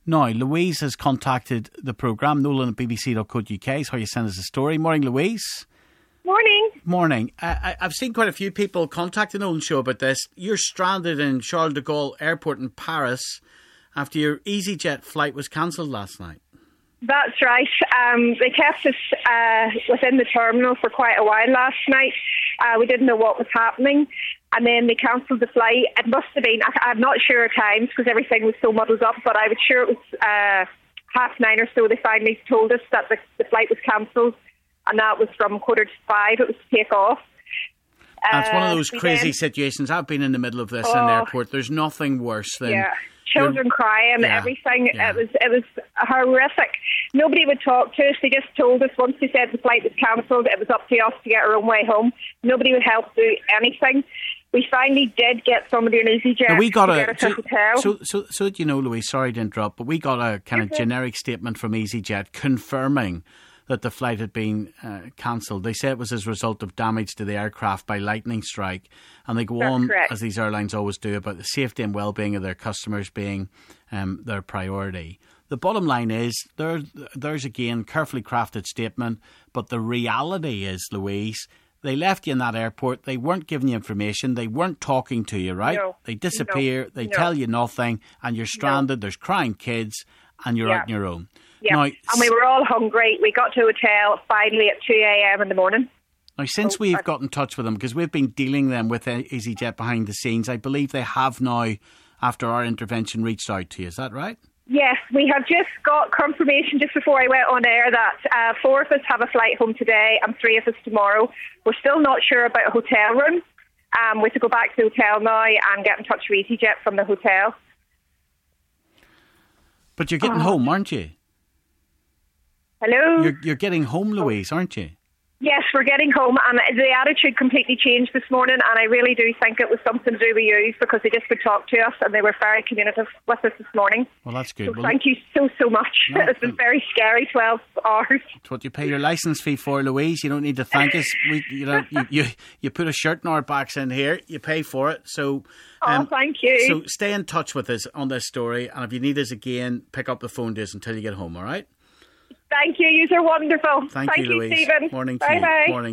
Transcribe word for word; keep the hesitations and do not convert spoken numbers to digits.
Now, Louise has contacted the programme, nolan at b b c dot co dot u k is how you send us a story. Morning, Louise. Morning. Morning. I, I've seen quite a few people contact the Nolan Show about this. You're stranded in Charles de Gaulle Airport in Paris after your EasyJet flight was cancelled last night. That's right. Um, they kept us uh, within the terminal for quite a while last night. Uh, we didn't know what was happening. And then they cancelled the flight. It must have been, I, I'm not sure of times because everything was so muddled up, but I was sure it was uh, half nine or so. They finally told us that the, the flight was cancelled. And that was from quarter to five. It was to take off. That's uh, one of those so crazy then, situations. I've been in the middle of this oh, in an airport. There's nothing worse than... Yeah. Children crying, yeah, everything. Yeah. It was it was horrific. Nobody would talk to us. They just told us once they said the flight was cancelled, it was up to us to get our own way home. Nobody would help do anything. We finally did get somebody on EasyJet now we got to a, get us so, a hotel. So, so, so that you know, Louise, sorry to interrupt, but we got a kind of Okay. generic statement from EasyJet confirming that the flight had been uh, cancelled. They said it was as a result of damage to the aircraft by lightning strike. And they go That's on, correct. as these airlines always do, about the safety and well-being of their customers being um, their priority. The bottom line is, there, there's again carefully crafted statement, but the reality is, Louise, they left you in that airport, they weren't giving you information, they weren't talking to you, right? No. They disappear, No. they No. tell you nothing, and you're stranded, No. there's crying kids, and you're Yeah. out on your own. Yeah, Now, and we were all hungry. We got to a hotel finally at two a.m. in the morning. Now, since Oh, we've I- got in touch with them, because we've been dealing them with EasyJet behind the scenes, I believe they have now, after our intervention, reached out to you. Is that right? Yes, we have just got confirmation just before I went on air that uh, four of us have a flight home today and three of us tomorrow. We're still not sure about a hotel room. Um, we have to go back to the hotel now and get in touch with EasyJet from the hotel. But you're getting Oh. home, aren't you? Hello? You're, you're getting home, Louise, aren't you? Yes, we're getting home, and the attitude completely changed this morning, and I really do think it was something to do with you because they just would talk to us and they were very communicative with us this morning. Well, that's good. So Well, thank you so, so much. No, It's been very scary twelve hours. it's what you pay your licence fee for, Louise. You don't need to thank us. We, you know, you, you, you put a shirt in our backs in here. You pay for it. So, Oh, thank you. So stay in touch with us on this story, and if you need us again, pick up the phone to us until you get home. All right? Thank you. You are wonderful. Thank, you, Louise. Stephen. Morning to bye you. bye. Morning.